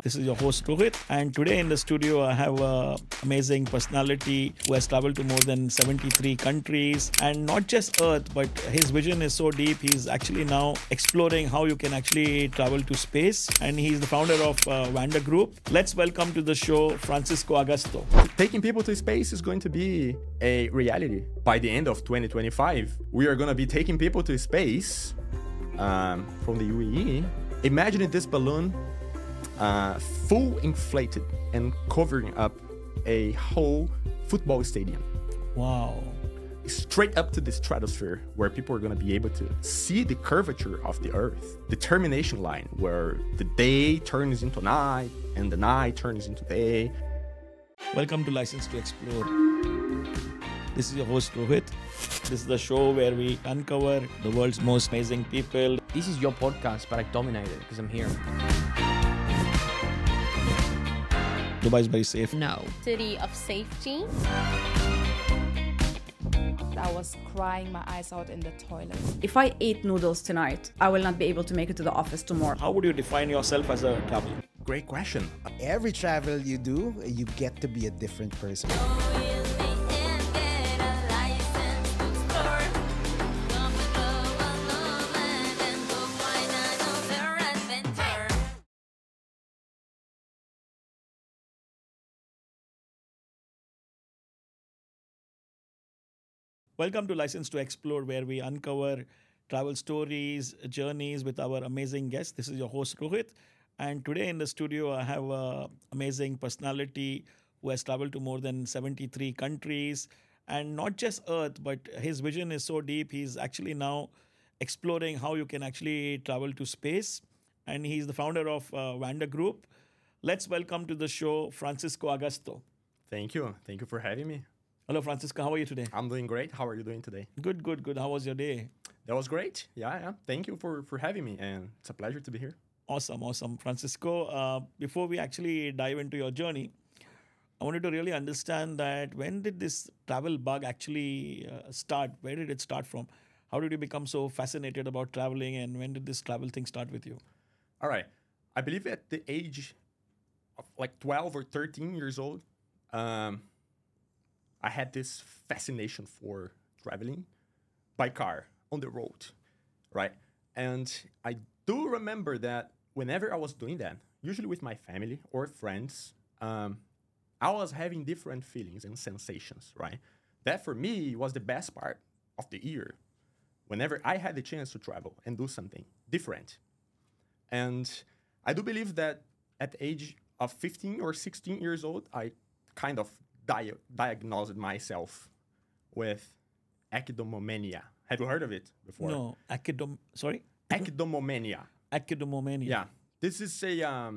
This is your host Rohit, and today in the studio I have an amazing personality who has traveled to more than 73 countries, and not just Earth, but his vision is so deep. He's actually now exploring how you can actually travel to space, and he's the founder of Wander Group. Let's welcome to the show Francisco Augusto. Taking people to space is going to be a reality. By the end of 2025, we are going to be taking people to space from the UAE. Imagine this balloon full inflated and covering up a whole football stadium. Wow. Straight up to the stratosphere, where people are going to be able to see the curvature of the Earth, the termination line where the day turns into night and the night turns into day. Welcome to License to Explore. This is your host Rohit. This is the show where we uncover the world's most amazing people. This is your podcast, but I dominate it because I'm here. Dubai is very safe. No. City of safety. I was crying my eyes out in the toilet. If I eat noodles tonight, I will not be able to make it to the office tomorrow. How would you define yourself as a traveler? Great question. Every travel you do, you get to be a different person. Welcome to License to Explore, where we uncover travel stories, journeys with our amazing guests. This is your host Rohit, and today in the studio I have an amazing personality who has traveled to more than 73 countries, and not just Earth, but his vision is so deep. He's actually now exploring how you can actually travel to space, and he's the founder of Wander Group. Let's welcome to the show Francisco Augusto. Thank you. Thank you for having me. Hello, Francisco. How are you today? I'm doing great. How are you doing today? Good. How was your day? That was great. Yeah. Thank you for having me, and it's a pleasure to be here. Awesome. Francisco, before we actually dive into your journey, I wanted to really understand that when did this travel bug actually start? Where did it start from? How did you become so fascinated about traveling, and when did this travel thing start with you? All right. I believe at the age of like 12 or 13 years old, I had this fascination for traveling by car on the road, right? And I do remember that whenever I was doing that, usually with my family or friends, I was having different feelings and sensations, right? That for me was the best part of the year, whenever I had the chance to travel and do something different. And I do believe that at the age of 15 or 16 years old, I kind of diagnosed myself with ectomomania. Have you heard of it before? No, Ectomomania. Ectomomania. Yeah. This is a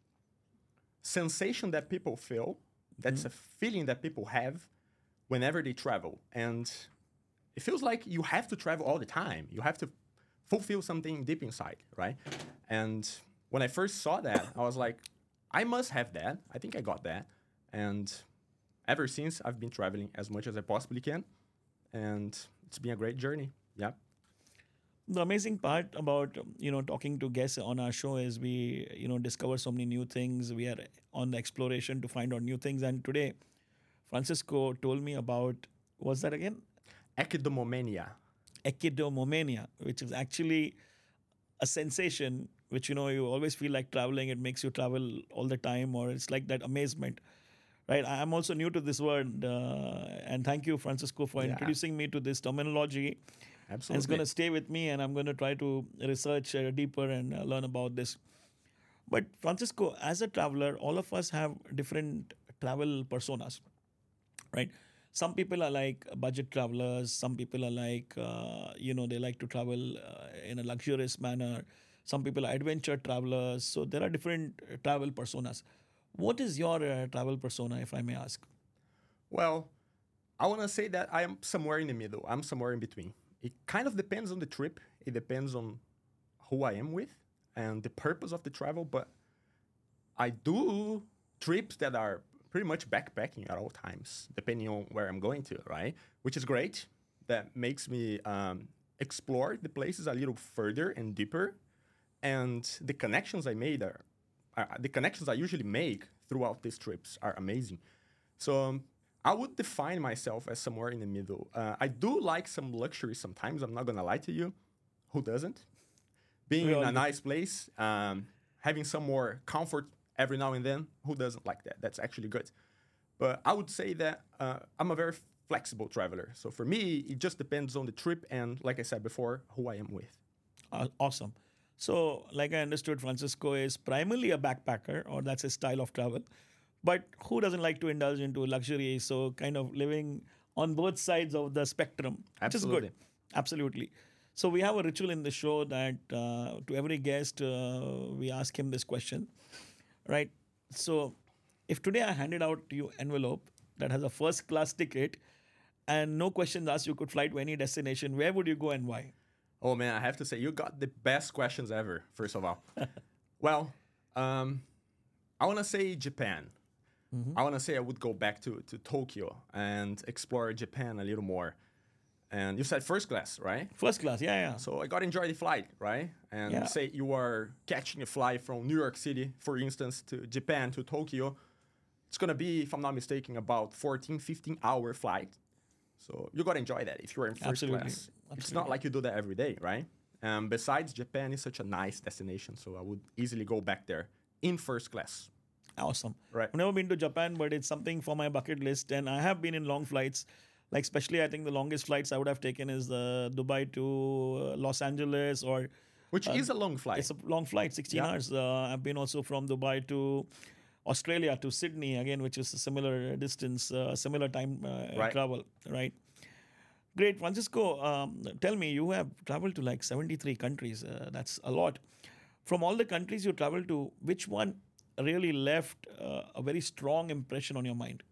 sensation that people feel. That's a feeling that people have whenever they travel. And it feels like you have to travel all the time. You have to fulfill something deep inside, right? And when I first saw that, I was like, I must have that. I think I got that. And ever since, I've been traveling as much as I possibly can, and it's been a great journey. Yeah. The amazing part about talking to guests on our show is we discover so many new things. We are on the exploration to find out new things. And today, Francisco told me about, what's that again? Ectomomania. Ectomomania, which is actually a sensation which you always feel like traveling. It makes you travel all the time, or it's like that amazement. Right, I'm also new to this word, and thank you, Francisco, for introducing me to this terminology. Absolutely. And it's going to stay with me, and I'm going to try to research deeper and learn about this. But Francisco, as a traveler, all of us have different travel personas, right? Some people are like budget travelers. Some people are like, they like to travel in a luxurious manner. Some people are adventure travelers. So there are different travel personas. What is your travel persona, if I may ask? Well, I want to say that I am somewhere in the middle. I'm somewhere in between. It kind of depends on the trip. It depends on who I am with and the purpose of the travel. But I do trips that are pretty much backpacking at all times, depending on where I'm going to, right? Which is great. That makes me explore the places a little further and deeper. And the connections I made are the connections I usually make throughout these trips are amazing. So I would define myself as somewhere in the middle. I do like some luxury sometimes. I'm not going to lie to you. Who doesn't? Being in a nice place, having some more comfort every now and then. Who doesn't like that? That's actually good. But I would say that I'm a very flexible traveler. So for me, it just depends on the trip and, like I said before, who I am with. Awesome. So, like I understood, Francisco is primarily a backpacker, or that's his style of travel. But who doesn't like to indulge into luxury? So, kind of living on both sides of the spectrum, which is good. Absolutely. So, we have a ritual in the show that to every guest, we ask him this question, right? So, if today I handed out to you envelope that has a first class ticket and no questions asked, you could fly to any destination, where would you go and why? Oh, man, I have to say, you got the best questions ever, first of all. Well, I want to say Japan. I want to say I would go back to Tokyo and explore Japan a little more. And you said first class, right? First class, yeah. So I got to enjoy the flight, right? And say you are catching a flight from New York City, for instance, to Japan, to Tokyo. It's going to be, if I'm not mistaken, about 14, 15-hour flight. So you got to enjoy that if you're in first class. It's not like you do that every day, right? Besides, Japan is such a nice destination, so I would easily go back there in first class. Awesome. Right. I've never been to Japan, but it's something for my bucket list. And I have been in long flights. Like, especially, I think the longest flights I would have taken is Dubai to Los Angeles or... Which is a long flight. It's a long flight, 16 hours. I've been also from Dubai to Australia to Sydney, again, which is a similar distance, similar time travel, right? Great. Francisco, tell me, you have traveled to like 73 countries. That's a lot. From all the countries you traveled to, which one really left a very strong impression on your mind?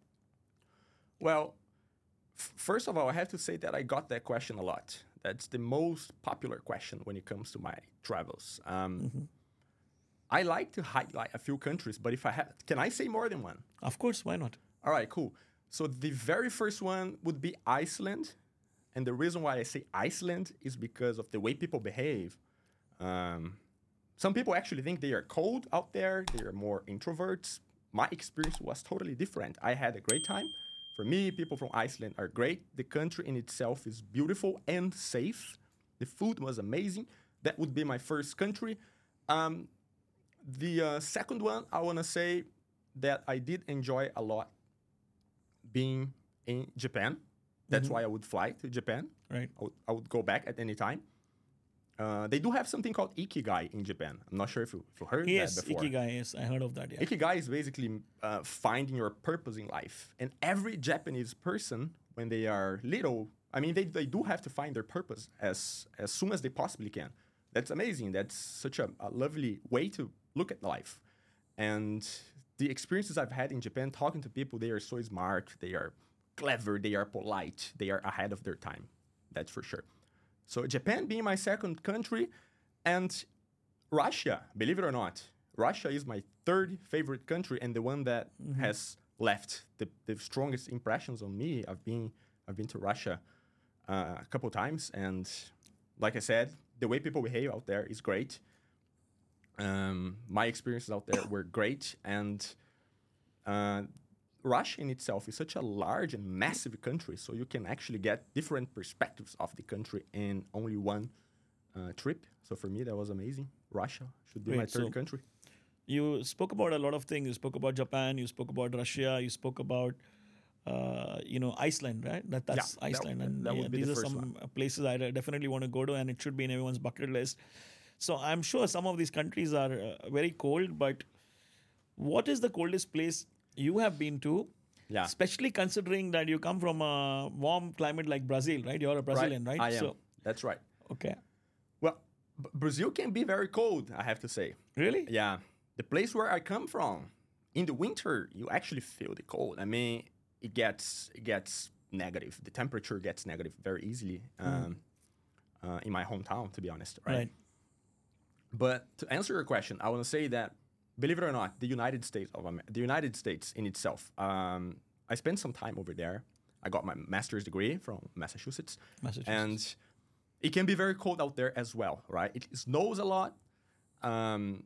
Well, first of all, I have to say that I got that question a lot. That's the most popular question when it comes to my travels. I like to highlight a few countries, but if I have, can I say more than one? Of course, why not? All right, cool. So the very first one would be Iceland. And the reason why I say Iceland is because of the way people behave. Some people actually think they are cold out there. They are more introverts. My experience was totally different. I had a great time. For me, people from Iceland are great. The country in itself is beautiful and safe. The food was amazing. That would be my first country. The second one, I want to say that I did enjoy a lot being in Japan. That's why I would fly to Japan. Right. I would go back at any time. They do have something called Ikigai in Japan. I'm not sure if you heard that before. Ikigai, yes, I heard of that, yeah. Ikigai is basically finding your purpose in life. And every Japanese person, when they are little, I mean, they do have to find their purpose as soon as they possibly can. That's amazing. That's such a lovely way to look at life. And the experiences I've had in Japan, talking to people, they are so smart, they are clever, they are polite, they are ahead of their time. That's for sure. So Japan being my second country, and Russia, believe it or not, Russia is my third favorite country and the one that has left the strongest impressions on me. I've been to Russia a couple times, and like I said, the way people behave out there is great. My experiences out there were great, and Russia in itself is such a large and massive country, so you can actually get different perspectives of the country in only one trip. So for me, that was amazing. Russia should be my third country. You spoke about a lot of things. You spoke about Japan. You spoke about Russia. You spoke about, Iceland, right? That's Iceland. That would be these the are first some one. places I definitely want to go to, and it should be in everyone's bucket list. So I'm sure some of these countries are very cold, but what is the coldest place you have been to? Yeah. Especially considering that you come from a warm climate like Brazil, right? You're a Brazilian, right? I am. That's right. Okay. Well, Brazil can be very cold, I have to say. Really? Yeah. The place where I come from, in the winter, you actually feel the cold. I mean, it gets negative. The temperature gets negative very easily in my hometown, to be honest, right? But to answer your question, I want to say that, believe it or not, the United States in itself, I spent some time over there. I got my master's degree from Massachusetts. And it can be very cold out there as well, right? It snows a lot.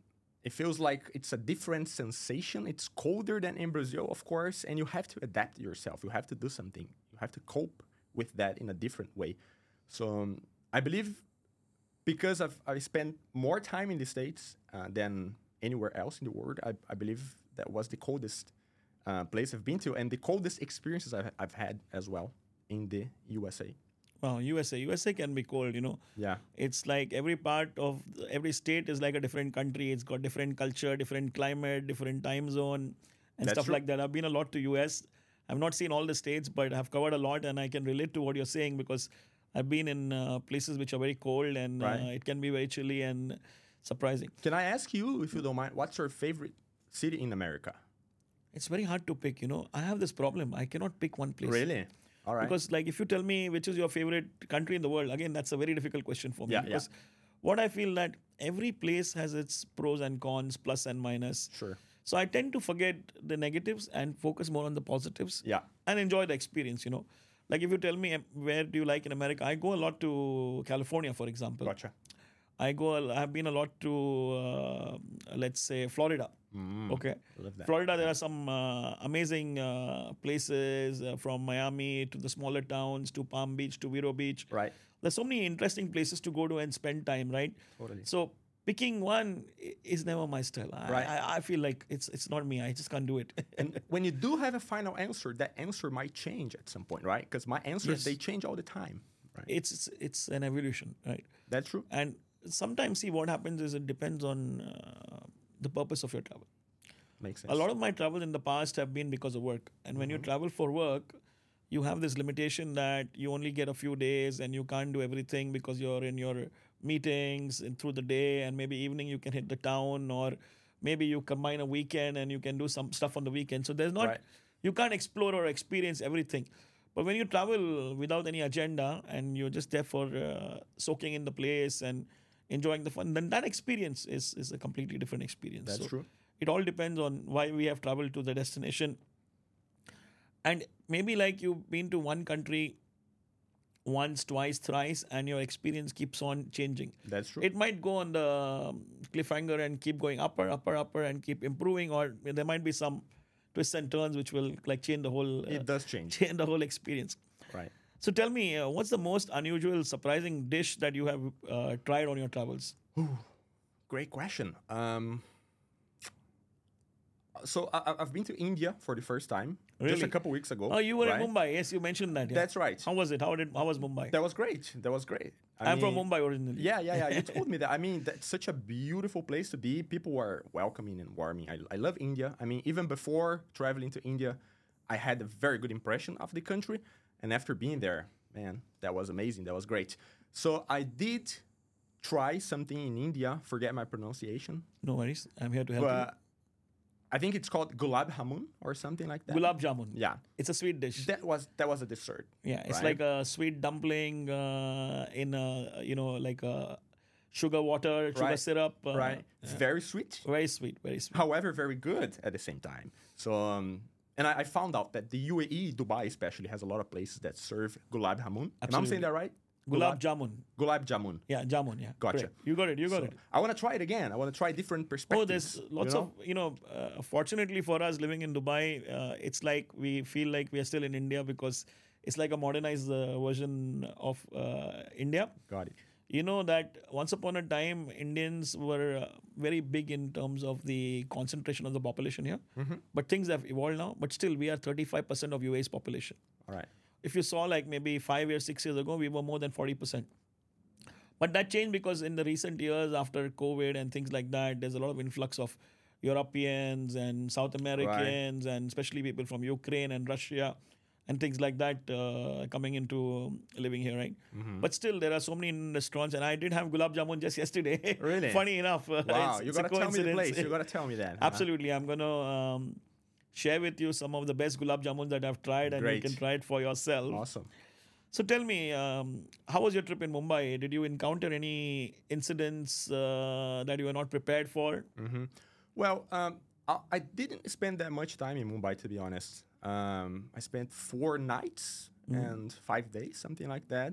it feels like it's a different sensation. It's colder than in Brazil, of course, and you have to adapt yourself. You have to do something. You have to cope with that in a different way. So I believe because I spent more time in the States than anywhere else in the world, I believe that was the coldest place I've been to and the coldest experiences I've had as well in the USA. Wow, USA can be cold, you know. Yeah. It's like every part of every state is like a different country. It's got different culture, different climate, different time zone, and That's stuff true. like that. I've been a lot to US. I've not seen all the states, but I've covered a lot, and I can relate to what you're saying because I've been in places which are very cold, and Right. it can be very chilly and surprising. Can I ask you, if you don't mind, what's your favorite city in America? It's very hard to pick, you know. I have this problem. I cannot pick one place. Really? All right. Because, like, if you tell me which is your favorite country in the world, again, that's a very difficult question for me. Yeah, yeah. Because what I feel that every place has its pros and cons, plus and minus. Sure. So I tend to forget the negatives and focus more on the positives. Yeah. And enjoy the experience, you know. Like, if you tell me where do you like in America, I go a lot to California, for example. Gotcha. I've been a lot to, let's say, Florida. Okay. Love that. Florida, there are some amazing places from Miami to the smaller towns to Palm Beach to Vero Beach. Right. There's so many interesting places to go to and spend time, right? Totally. So picking one is never my style. Right. I feel like it's not me. I just can't do it. And when you do have a final answer, that answer might change at some point, right? Because my answers, Yes. they change all the time. Right. It's an evolution, right? That's true. And sometimes, see, what happens is it depends on the purpose of your travel. Makes sense. A lot of my travels in the past have been because of work. And when you travel for work, you have this limitation that you only get a few days and you can't do everything because you're in your meetings and through the day, and maybe evening you can hit the town, or maybe you combine a weekend and you can do some stuff on the weekend. So there's not, Right. you can't explore or experience everything. But when you travel without any agenda and you're just there for soaking in the place and enjoying the fun, then that experience is a completely different experience. That's So true. it all depends on why we have traveled to the destination. And maybe like you've been to one country once, twice, thrice, and your experience keeps on changing. That's true. It might go on the cliffhanger and keep going upper, and keep improving, or there might be some twists and turns which will like change the whole It does change. change the whole experience. Right. So tell me, what's the most unusual, surprising dish that you have tried on your travels? Great question. So I've been to India for the first time just Really? a couple weeks ago. Oh, you were right? in Mumbai. Yes, you mentioned that. Yeah. That's right. How was it? How was Mumbai? That was great. That was great. I'm from Mumbai originally. Yeah. You told me that. I mean, that's such a beautiful place to be. People were welcoming and warming. I love India. I mean, even before traveling to India, I had a very good impression of the country. And after being there, man, that was amazing. That was great. So I did try something in India. Forget my pronunciation. No worries. I'm here to help But I think it's called gulab jamun or something like you. that. Gulab jamun. Yeah. It's a sweet dish. That was a dessert. Yeah, it's right? like a sweet dumpling in a, like a sugar water, sugar Right. syrup. Right. Very sweet. Very sweet, very sweet. However, very good at the same time. So, and I found out that the UAE, Dubai especially, has a lot of places that serve gulab jamun. Am I Absolutely. saying that right? Gulab jamun. Gulab jamun. Yeah, jamun. Yeah. Gotcha. Correct. You got it. You got So it. I want to try it again. I want to try different perspectives. Oh, there's lots you know? of, fortunately for us living in Dubai, it's like we feel like we are still in India because it's like a modernized version of India. Got it. You know that once upon a time, Indians were very big in terms of the concentration of the population here. But things have evolved now. But still, we are 35% of UAE's population. All right. If you saw like maybe 5 years, 6 years ago, we were more than 40%. But that changed because in the recent years after COVID and things like that, there's a lot of influx of Europeans and South Americans and especially people from Ukraine and Russia and things like that coming into living here, right? But still, there are so many restaurants, and I did have gulab jamun just yesterday. Really? Funny enough. Wow. You it's a got to tell me the coincidence. place. You got to tell me that. huh? Absolutely. I'm going to share with you some of the best gulab jamuns that I've tried, and Great. you can try it for yourself. Awesome. So tell me, how was your trip in Mumbai? Did you encounter any incidents that you were not prepared for? Well, I didn't spend that much time in Mumbai, to be honest. I spent 4 nights and 5 days, something like that.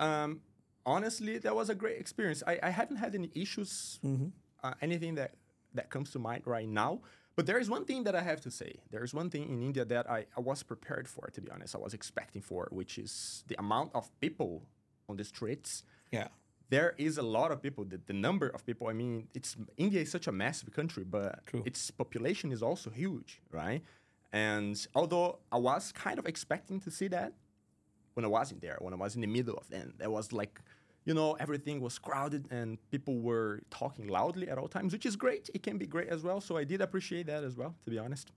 Honestly, that was a great experience. I haven't had any issues, anything that comes to mind right now. But there is one thing that I have to say. There is one thing in India that I was prepared for, to be honest. I was expecting for, which is the amount of people on the streets. Yeah. There is a lot of people. The number of people. I mean, India is such a massive country, but True. its population is also huge, right? And although I was kind of expecting to see that, when I wasn't there, when I was in the middle of them, there was like, everything was crowded and people were talking loudly at all times, which is great. It can be great as well. So I did appreciate that as well, to be honest.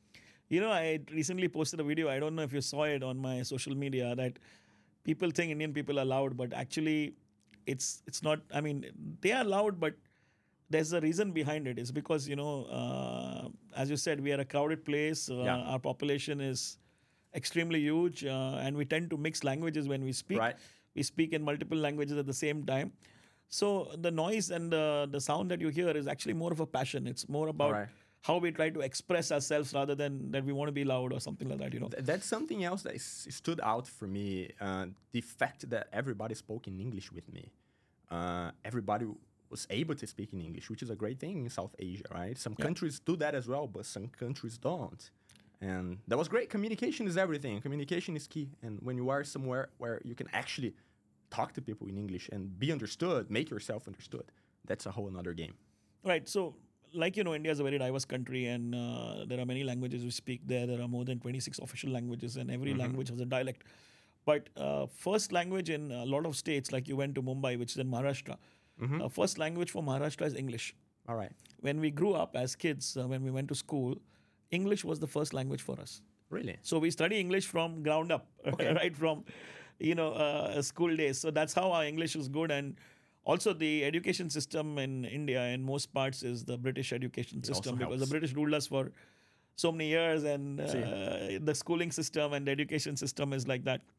I recently posted a video. I don't know if you saw it on my social media, that people think Indian people are loud, but actually it's not. I mean, they are loud, but there's a reason behind it. It's because, as you said, we are a crowded place. Our population is extremely huge, and we tend to mix languages when we speak. Right. We speak in multiple languages at the same time. So the noise and the sound that you hear is actually more of a passion. It's more about Right. how we try to express ourselves rather than that we want to be loud or something like that. That's something else that stood out for me. The fact that everybody spoke in English with me. Everybody was able to speak in English, which is a great thing in South Asia, right? Some countries do that as well, but some countries don't. And that was great. Communication is everything. Communication is key. And when you are somewhere where you can actually talk to people in English and be understood, make yourself understood, that's a whole another game. Right. So, India is a very diverse country, and there are many languages we speak there. There are more than 26 official languages, and every language has a dialect. But first language in a lot of states, like you went to Mumbai, which is in Maharashtra, first language for Maharashtra is English. All right. When we grew up as kids, when we went to school, English was the first language for us. Really? So we study English from ground up, right from, school days. So that's how our English is good. And also the education system in India in most parts is the British education system, also because the helps. British ruled us for so many years, and the schooling system and the education system is like that.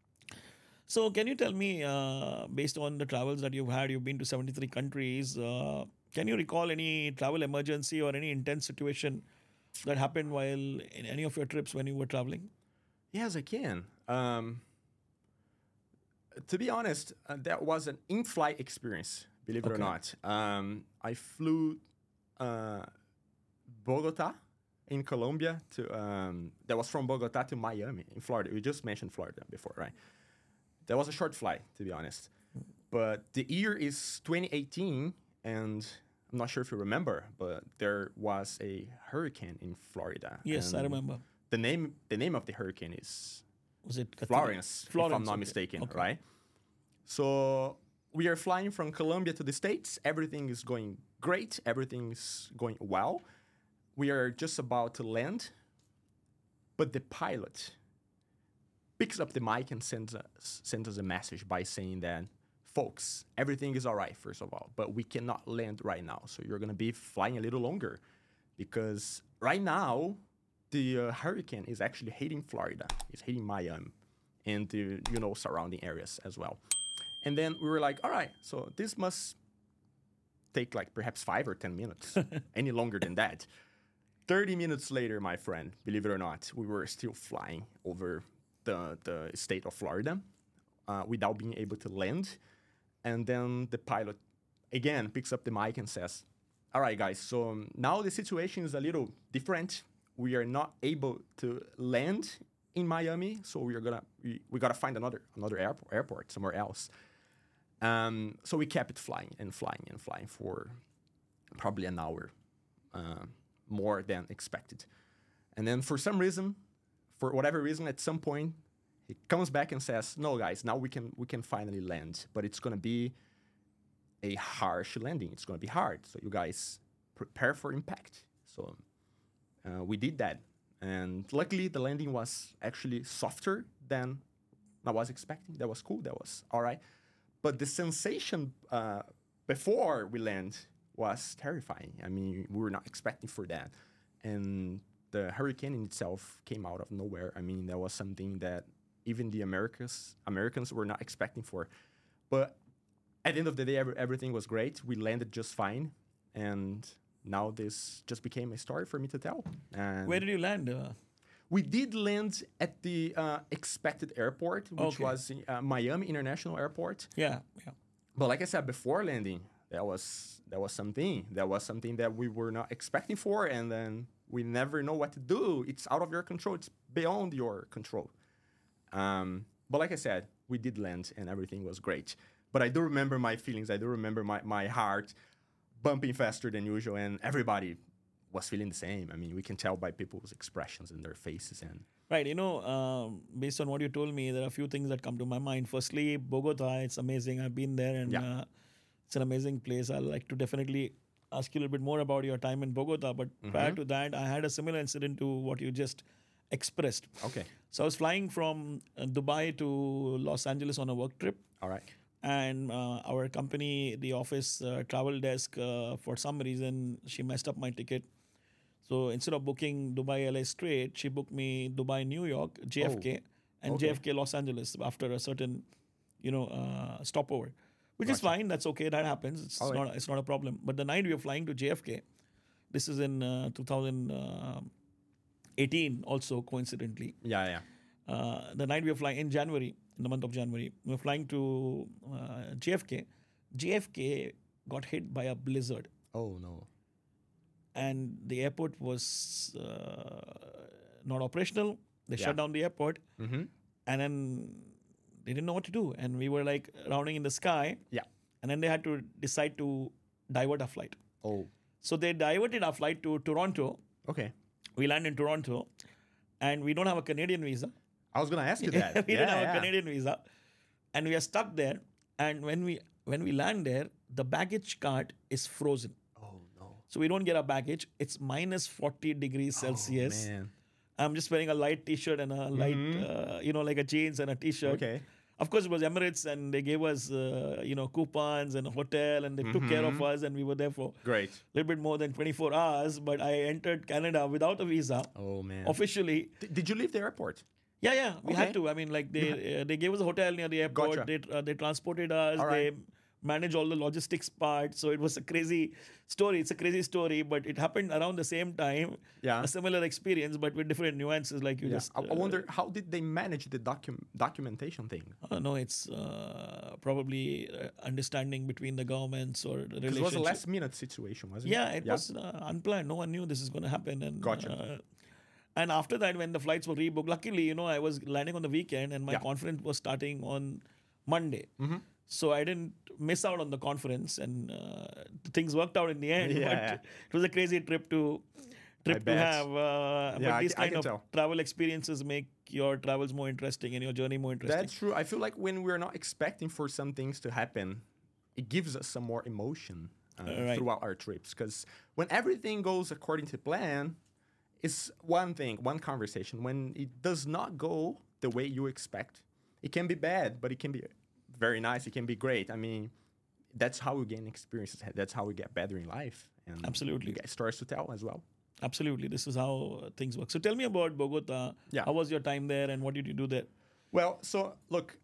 So can you tell me, based on the travels that you've had, you've been to 73 countries, can you recall any travel emergency or any intense situation that happened while in any of your trips when you were traveling? Yes, I can. To be honest, that was an in-flight experience, believe it or not. I flew Bogota in Colombia to, that was from Bogota to Miami in Florida. We just mentioned Florida before, right? That was a short flight, to be honest. But the year is 2018, and I'm not sure if you remember, but there was a hurricane in Florida. Yes, and I remember. The name of the hurricane is Was it Katrina? Florence, if I'm not mistaken, right? So we are flying from Colombia to the States. Everything is going great. Everything is going well. We are just about to land, but the pilot picks up the mic and sends us a message by saying that, folks, everything is all right, first of all, but we cannot land right now. So you're going to be flying a little longer, because right now the hurricane is actually hitting Florida. It's hitting Miami and the surrounding areas as well. And then we were like, all right, so this must take like perhaps 5 or 10 minutes, any longer than that. 30 minutes later, my friend, believe it or not, we were still flying over the state of Florida without being able to land. And then the pilot, again, picks up the mic and says, all right, guys, so now the situation is a little different. We are not able to land in Miami, so we gotta find another airport somewhere else. So we kept flying for probably an hour, more than expected. And then for whatever reason, at some point, he comes back and says, no, guys, now we can finally land, but it's gonna be a harsh landing. It's gonna be hard, so you guys prepare for impact. So we did that. And luckily, the landing was actually softer than I was expecting. That was cool. That was all right. But the sensation before we land was terrifying. I mean, we were not expecting for that. And the hurricane in itself came out of nowhere. I mean, that was something that even the Americans were not expecting for. But at the end of the day, everything was great. We landed just fine. And now this just became a story for me to tell. And Where did you land? we did land at the expected airport, which was Miami International Airport. Yeah. But like I said, before landing, that was something. That was something that we were not expecting for, and then we never know what to do. It's out of your control. It's beyond your control. But like I said, we did land, and everything was great. But I do remember my feelings. I do remember my heart bumping faster than usual, and everybody was feeling the same. I mean, we can tell by people's expressions in their faces. And Right. Based on what you told me, there are a few things that come to my mind. Firstly, Bogota, it's amazing. I've been there, and it's an amazing place. I'd like to definitely ask you a little bit more about your time in Bogota. But prior to that, I had a similar incident to what you just expressed. okay, So I was flying from Dubai to Los Angeles on a work trip. all right. And our company, the office travel desk, for some reason, she messed up my ticket. So instead of booking Dubai LA straight, she booked me Dubai New York JFK and okay. JFK Los Angeles after a certain, stopover, which is fine. That's okay. That happens. It's not a problem. But the night we were flying to JFK, this is in 2018, also coincidentally. Yeah. The night we were flying in January, in the month of January, we were flying to JFK. JFK got hit by a blizzard, Oh no. and the airport was not operational. They shut down the airport, and then they didn't know what to do. And we were like rounding in the sky, Yeah. and then they had to decide to divert our flight. Oh. So they diverted our flight to Toronto. Okay. We land in Toronto, and we don't have a Canadian visa. I was gonna ask you that. We don't have a Canadian visa, and we are stuck there. And when we land there, the baggage cart is frozen, Oh no. so we don't get our baggage. It's minus 40 degrees Celsius. Man. I'm just wearing a light T-shirt and a light, like a jeans and a T-shirt. Okay. Of course, it was Emirates, and they gave us, coupons and a hotel, and they took care of us, and we were there for Great. a little bit more than 24 hours. But I entered Canada without a visa Oh man. officially. Did you leave the airport? Yeah, we had Okay. to. I mean, like they gave us a hotel near the airport. Gotcha. They transported us. All right. They managed all the logistics part. So it was a crazy story. It's a crazy story, but it happened around the same time. Yeah. A similar experience, but with different nuances, like you just. I wonder how did they manage the documentation thing? No, it's probably understanding between the governments or the Because it was a relationship. last minute situation, wasn't it? Yeah, it was unplanned. No one knew this is going to happen. And Gotcha. and after that, when the flights were rebooked, luckily, I was landing on the weekend, and my Yeah. conference was starting on Monday. So I didn't miss out on the conference, and things worked out in the end. Yeah. But it was a crazy trip to bet. have. Yeah, but these I kind can of tell. travel experiences make your travels more interesting and your journey more interesting. That's true. I feel like when we're not expecting for some things to happen, it gives us some more emotion Right. throughout our trips. Because when everything goes according to plan, it's one thing, one conversation. When it does not go the way you expect, it can be bad, but it can be very nice. It can be great. I mean, that's how we gain experiences. That's how we get better in life. And Absolutely. we get stories to tell as well. Absolutely. This is how things work. So tell me about Bogota. Yeah. How was your time there, and what did you do there? Well, so look,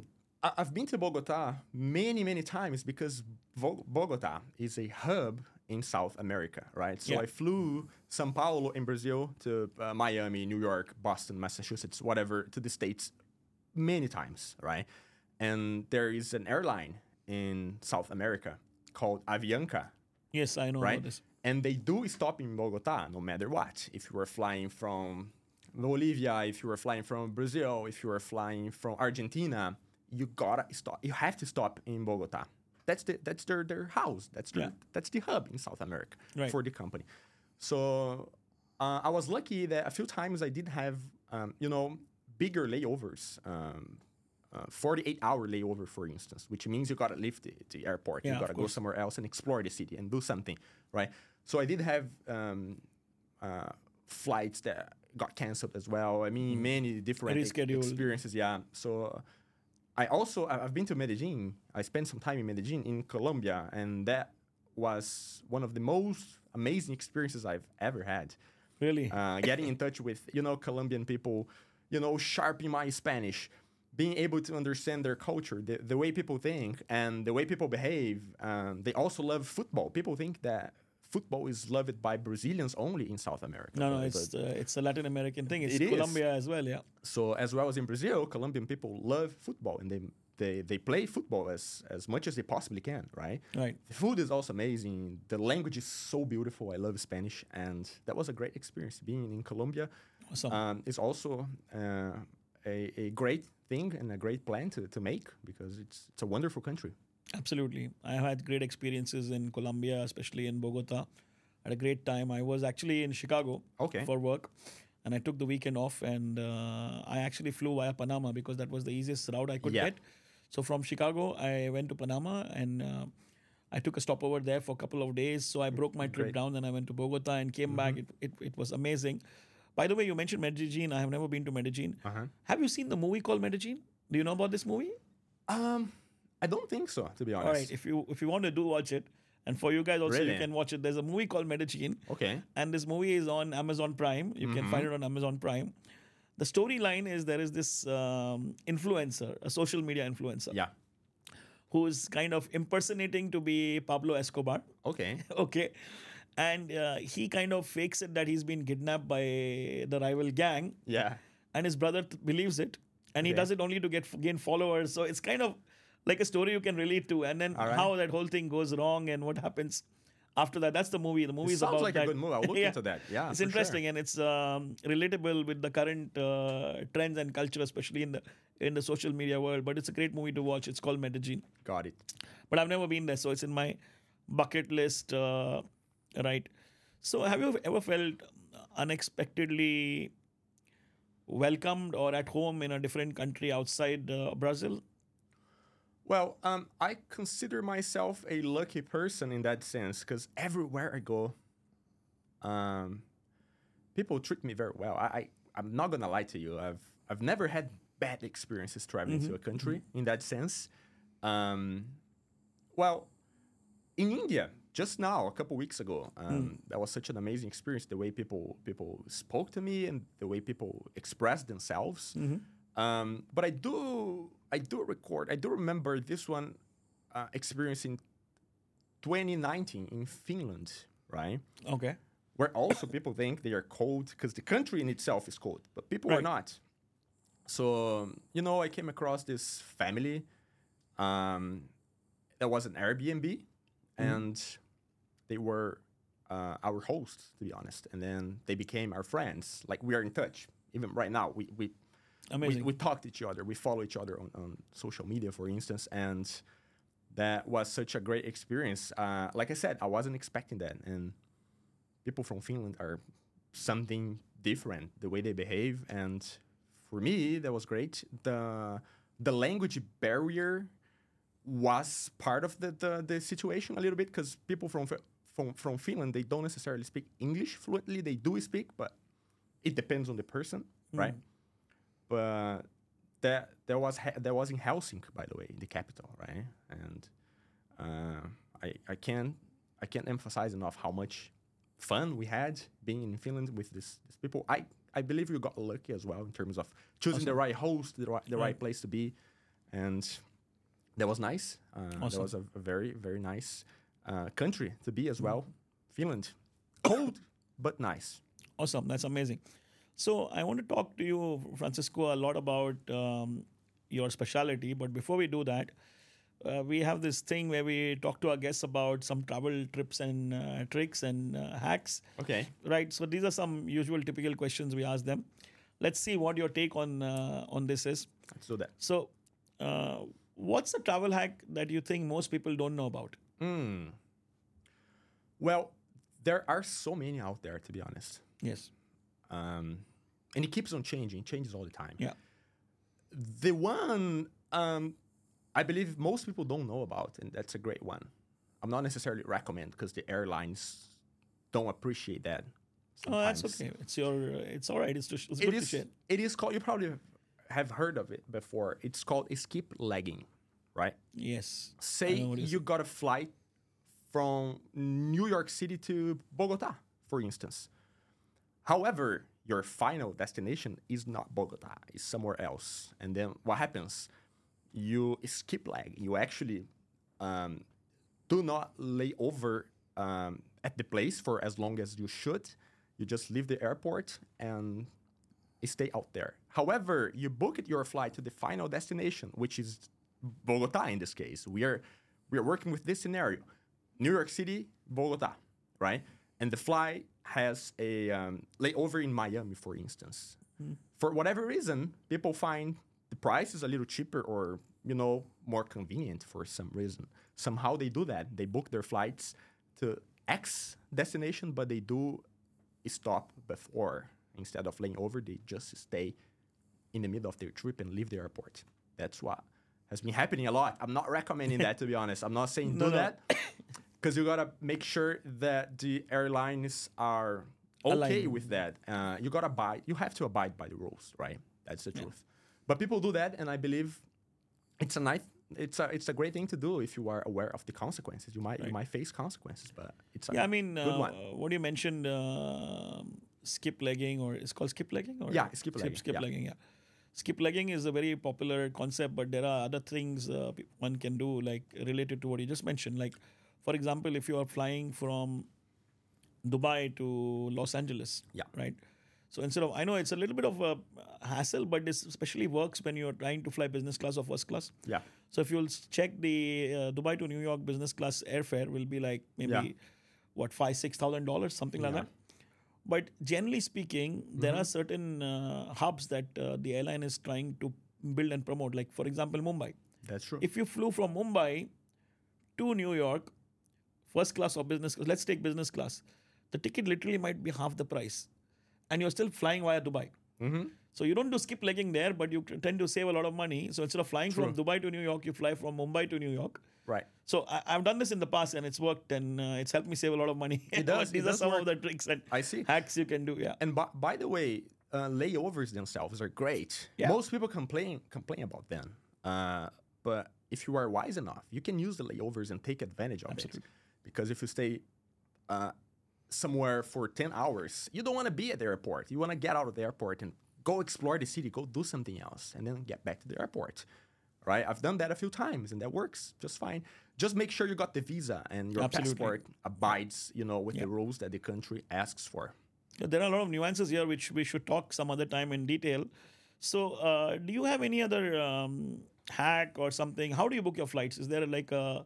I've been to Bogota many, many times because Bogota is a hub in South America, right? So Yeah. I flew São Paulo in Brazil to Miami, New York, Boston, Massachusetts, whatever, to the States many times, right? And there is an airline in South America called Avianca, Yes, I know right? about this. And they do stop in Bogota no matter what. If you are flying from Bolivia, if you are flying from Brazil, if you are flying from Argentina, you gotta stop. You have to stop in Bogota. That's their house. That's the hub in South America Right. for the company. So I was lucky that a few times I did have bigger layovers. 48-hour layover, for instance, which means you gotta leave the airport. Yeah, You of gotta go course. somewhere else and explore the city and do something, right? So I did have flights that got canceled as well. I mean, many different Rescheduled. experiences. Yeah. So I've been to Medellin. I spent some time in Medellin in Colombia, and that was one of the most amazing experiences I've ever had. Really? Getting in touch with Colombian people, sharpening my Spanish, being able to understand their culture, the way people think and the way people behave. They also love football. People think that football is loved by Brazilians only in South America. No, But- it's a Latin American thing. It's It is. Colombia as well, yeah. so as well as in Brazil, Colombian people love football and they they play football as much as they possibly can, right? Right. The food is also amazing. The language is so beautiful. I love Spanish, and that was a great experience. Being in Colombia is also a great thing and a great plan to make, because it's a wonderful country. Absolutely. I have had great experiences in Colombia, especially in Bogota. Had a great time. I was actually in Chicago Okay. for work, and I took the weekend off, and I actually flew via Panama because that was the easiest route I could Yeah. get. So from Chicago, I went to Panama, and I took a stopover there for a couple of days. So I broke my trip Great. down, and I went to Bogota and came back. It was amazing. By the way, you mentioned Medellin. I have never been to Medellin. Uh-huh. Have you seen the movie called Medellin? Do you know about this movie? I don't think so, to be honest. All right, if you want to do watch it, and for you guys also, you Really? can watch it. There's a movie called Medellin, Okay. and this movie is on Amazon Prime. You can find it on Amazon Prime. The storyline is there is this influencer, a social media influencer, Yeah. who is kind of impersonating to be Pablo Escobar. Okay. Okay, and he kind of fakes it that he's been kidnapped by the rival gang, Yeah. and his brother believes it, and he Okay. does it only to gain followers. So it's kind of like a story you can relate to, and then All right. how that whole thing goes wrong and what happens after that. That's the movie. The movie It is sounds about like that. a good movie. I'll look into that. Yeah, it's for interesting, sure. and it's relatable with the current trends and culture, especially in the social media world. But it's a great movie to watch. It's called Medellin. Got it. But I've never been there, so it's in my bucket list. Right. So have you ever felt unexpectedly welcomed or at home in a different country outside Brazil? Well, I consider myself a lucky person in that sense, because everywhere I go, people treat me very well. I'm not gonna lie to you. I've never had bad experiences traveling to a country in that sense. Well, in India, just now, a couple weeks ago, that was such an amazing experience. The way people spoke to me and the way people expressed themselves. But I do remember this one experience in 2019 in Finland, right? Okay. Where also people think they are cold because the country in itself is cold, but people are Right. not. So, I came across this family that was an Airbnb, and they were our hosts, to be honest. And then they became our friends. Like, we are in touch. Even right now, we Amazing. we talk to each other. We follow each other on social media, for instance. And that was such a great experience. Like I said, I wasn't expecting that. And people from Finland are something different, the way they behave. And for me, that was great. The language barrier was part of the situation a little bit, because people from Finland, they don't necessarily speak English fluently. They do speak, but it depends on the person, right? But that was in Helsinki, by the way, the capital, right? And I can't emphasize enough how much fun we had being in Finland with this people. I believe we got lucky as well in terms of choosing the right host, the right place to be, and that was nice. That was a very, very nice country to be as well. Finland, cold but nice. Awesome. That's amazing. So I want to talk to you, Francisco, a lot about your specialty. But before we do that, we have this thing where we talk to our guests about some travel trips and tricks and hacks. Okay. Right. So these are some usual typical questions we ask them. Let's see what your take on this is. Let's do that. So what's a travel hack that you think most people don't know about? Well, there are so many out there, to be honest. Yes. And it keeps on changing. It changes all the time. Yeah. The one I believe most people don't know about, and that's a great one. I'm not necessarily recommend, because the airlines don't appreciate that. Oh, that's sometimes. okay. It's all right. It's good to share. It is called, you probably have heard of it before. It's called skip lagging, right? Yes. I Say know what it is. you got a flight from New York City to Bogota, for instance. However, your final destination is not Bogota, it's somewhere else. And then what happens? You skip lag. You actually do not lay over at the place for as long as you should. You just leave the airport and stay out there. However, you booked your flight to the final destination, which is Bogota in this case. We are working with this scenario: New York City, Bogota, right? And the flight has a layover in Miami, for instance. For whatever reason, people find the price is a little cheaper or more convenient for some reason. Somehow they do that. They book their flights to X destination, but they do stop before. Instead of laying over, they just stay in the middle of their trip and leave the airport. That's what has been happening a lot. I'm not recommending that, to be honest. I'm not saying do that, because you got to make sure that the airlines are okay with that. You have to abide by the rules, right? That's the truth. But people do that, and I believe it's a great thing to do if you are aware of the consequences. You might face consequences, but it's a good one. What you mentioned, skip legging, or it's called skip legging? Or skip legging. Skip legging, yeah. Skip legging is a very popular concept, but there are other things one can do, like related to what you just mentioned. Like, for example, if you are flying from Dubai to Los Angeles, right? So instead of, I know it's a little bit of a hassle, but this especially works when you're trying to fly business class or first class. Yeah. So if you'll check the Dubai to New York business class airfare will be like maybe $5,000-$6,000, something like that. But generally speaking, there are certain hubs that the airline is trying to build and promote. Like, for example, Mumbai. That's true. If you flew from Mumbai to New York, first class or business class, let's take business class, the ticket literally might be half the price. And you're still flying via Dubai. So you don't do skip legging there, but you tend to save a lot of money. So instead of flying from Dubai to New York, you fly from Mumbai to New York. Right. So I've done this in the past, and it's worked, and it's helped me save a lot of money. It does. These are some of the tricks and hacks you can do. Yeah. And by the way, layovers themselves are great. Yeah. Most people complain about them. But if you are wise enough, you can use the layovers and take advantage of it. Because if you stay somewhere for 10 hours, you don't want to be at the airport. You want to get out of the airport and go explore the city, go do something else, and then get back to the airport. Right? I've done that a few times, and that works just fine. Just make sure you got the visa and your passport abides, with the rules that the country asks for. There are a lot of nuances here which we should talk some other time in detail. So, do you have any other hack or something? How do you book your flights? Is there like a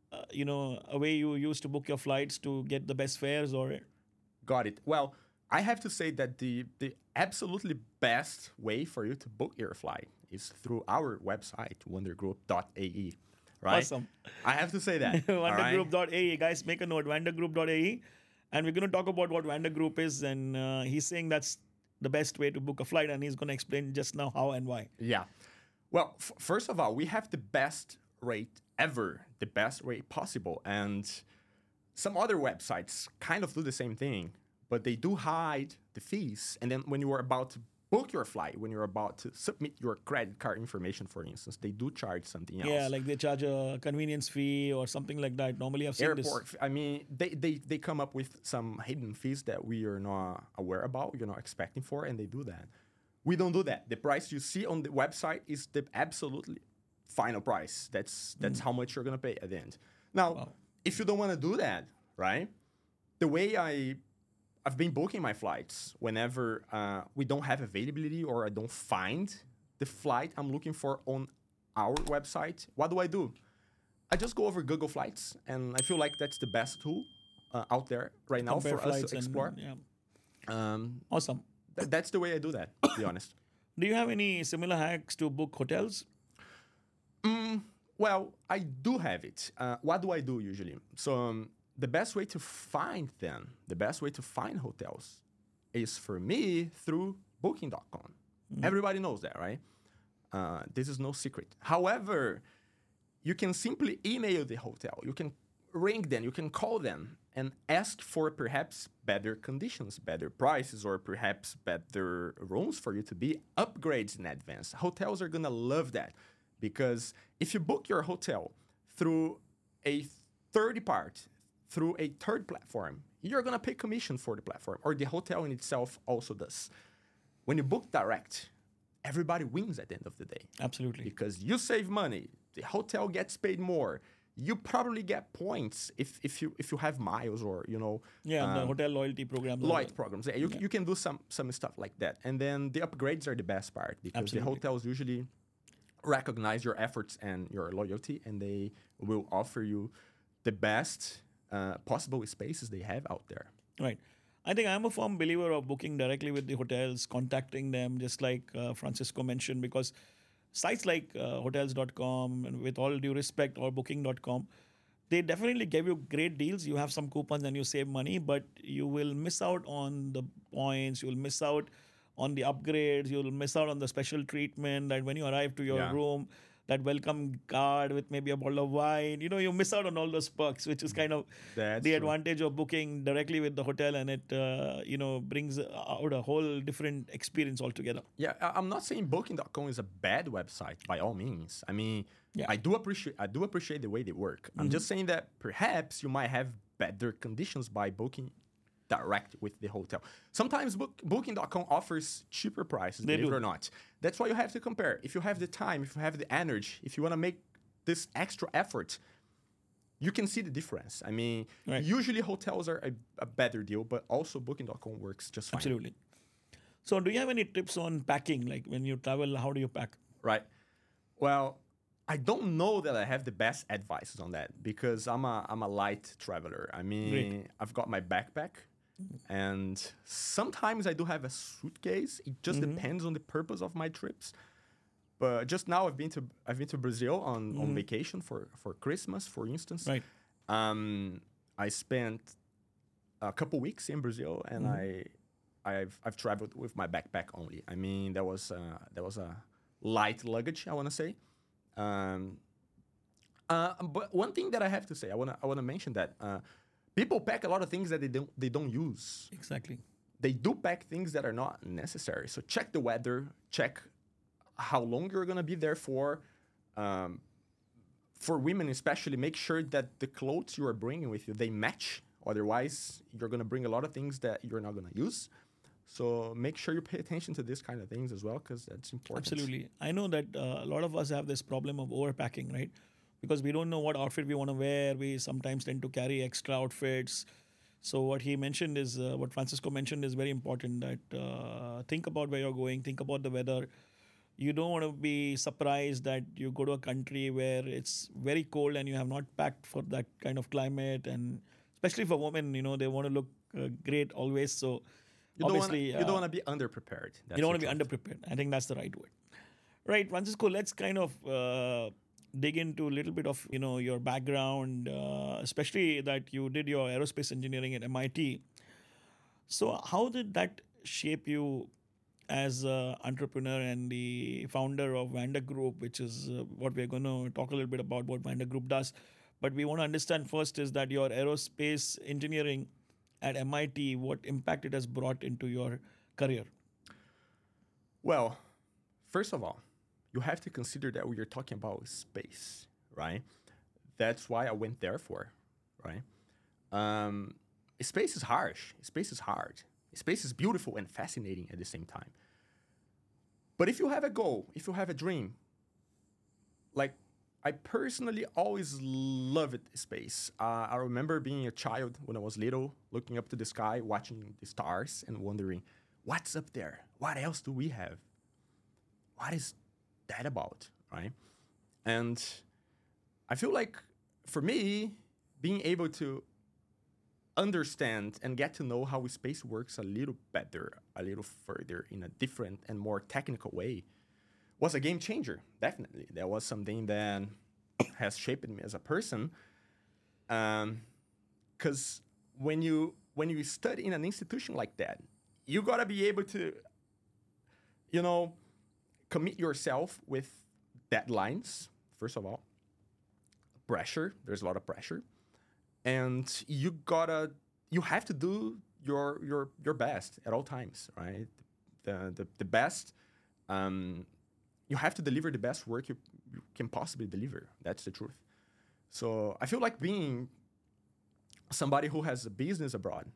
way you use to book your flights to get the best fares, or? Got it. Well, I have to say that the absolutely best way for you to book your flight is through our website, wandergroup.ae. Right? Awesome. I have to say that. Wandergroup.ae. Guys, make a note, wandergroup.ae. And we're going to talk about what Wander Group is. And he's saying that's the best way to book a flight. And he's going to explain just now how and why. Yeah. Well, first of all, we have the best rate ever, the best rate possible. And some other websites kind of do the same thing, but they do hide the fees. And then when you are about to book your flight, when you're about to submit your credit card information, for instance, they do charge something else. Yeah, like they charge a convenience fee or something like that. Normally I've seen this. I mean, they come up with some hidden fees that we are not aware about, you're not expecting for, and they do that. We don't do that. The price you see on the website is the absolutely final price. That's how much you're going to pay at the end. Now, if you don't want to do that, right, the way I've been booking my flights whenever we don't have availability or I don't find the flight I'm looking for on our website, what do? I just go over Google Flights, and I feel like that's the best tool out there right now for us to explore. Awesome. That's the way I do that, to be honest. Do you have any similar hacks to book hotels? Well, I do have it. What do I do usually? So the best way to find hotels is for me through booking.com. Everybody knows that, right? This is no secret. However, you can simply email the hotel. You can ring them, you can call them and ask for perhaps better conditions, better prices, or perhaps better rooms for you to be, upgrades in advance. Hotels are going to love that, because if you book your hotel through a third platform, you're going to pay commission for the platform, or the hotel in itself also does. When you book direct, everybody wins at the end of the day. Absolutely. Because you save money, the hotel gets paid more. You probably get points if you have miles, or the hotel loyalty programs. Programs. Yeah, you can do some stuff like that. And then the upgrades are the best part, because the hotels usually recognize your efforts and your loyalty, and they will offer you the best possible spaces they have out there. Right. I think I'm a firm believer of booking directly with the hotels, contacting them, just like Francisco mentioned, because sites like hotels.com, and with all due respect, or booking.com, they definitely give you great deals. You have some coupons and you save money, but you will miss out on the points, you will miss out on the upgrades, you will miss out on the special treatment that when you arrive to your Yeah. room, that welcome card with maybe a bottle of wine, you miss out on all those perks, which is kind of That's the true. advantage of booking directly with the hotel, and it brings out a whole different experience altogether. Yeah, I'm not saying Booking.com is a bad website by all means. I mean, Yeah. I do appreciate the way they work. I'm just saying that perhaps you might have better conditions by booking direct with the hotel. Sometimes Booking.com offers cheaper prices, They believe it do. or not. That's why you have to compare. If you have the time, if you have the energy, if you want to make this extra effort, you can see the difference. I mean, Right. usually hotels are a better deal, but also Booking.com works just fine. Absolutely. So, do you have any tips on packing? Like when you travel, how do you pack? Right. Well, I don't know that I have the best advices on that because I'm a light traveler. I mean, Great. I've got my backpack, and sometimes I do have a suitcase. It just depends on the purpose of my trips. But just now I've been to Brazil on vacation for Christmas, for instance. Right. I spent a couple weeks in Brazil, and I've traveled with my backpack only. I mean, that was a light luggage, I want to say. But one thing that I have to say, I wanna mention that people pack a lot of things that they don't use. Exactly. They do pack things that are not necessary. So check the weather, check how long you're gonna be there for. For women especially, make sure that the clothes you are bringing with you, they match. Otherwise, you're gonna bring a lot of things that you're not gonna use. So make sure you pay attention to this kind of things as well, because that's important. Absolutely. I know that a lot of us have this problem of overpacking, right? Because we don't know what outfit we want to wear. We sometimes tend to carry extra outfits. So what he mentioned is, what Francisco mentioned is very important, that think about where you're going, think about the weather. You don't want to be surprised that you go to a country where it's very cold and you have not packed for that kind of climate. And especially for women, they want to look great always. So You obviously, don't want to be underprepared. That's you don't want the to be truth. underprepared. I think that's the right word. Right, Francisco, let's kind of dig into a little bit of, your background, especially that you did your aerospace engineering at MIT. So how did that shape you as an entrepreneur and the founder of Vander Group, which is what we're going to talk a little bit about what Vander Group does. But we want to understand first is that your aerospace engineering at MIT, what impact it has brought into your career. Well, first of all, you have to consider that we are talking about space, right? That's why I went there for, right? Space is harsh. Space is hard. Space is beautiful and fascinating at the same time. But if you have a goal, if you have a dream, like I personally always loved space. I remember being a child when I was little, looking up to the sky, watching the stars and wondering, what's up there? What else do we have? What is that about, right? And I feel like for me, being able to understand and get to know how space works a little better, a little further in a different and more technical way was a game changer, definitely. That was something that has shaped me as a person. Because when you study in an institution like that, you gotta be able to, commit yourself with deadlines, first of all. Pressure, there's a lot of pressure. And you have to do your best at all times, right? The best, you have to deliver the best work you can possibly deliver. That's the truth. So I feel like being somebody who has a business abroad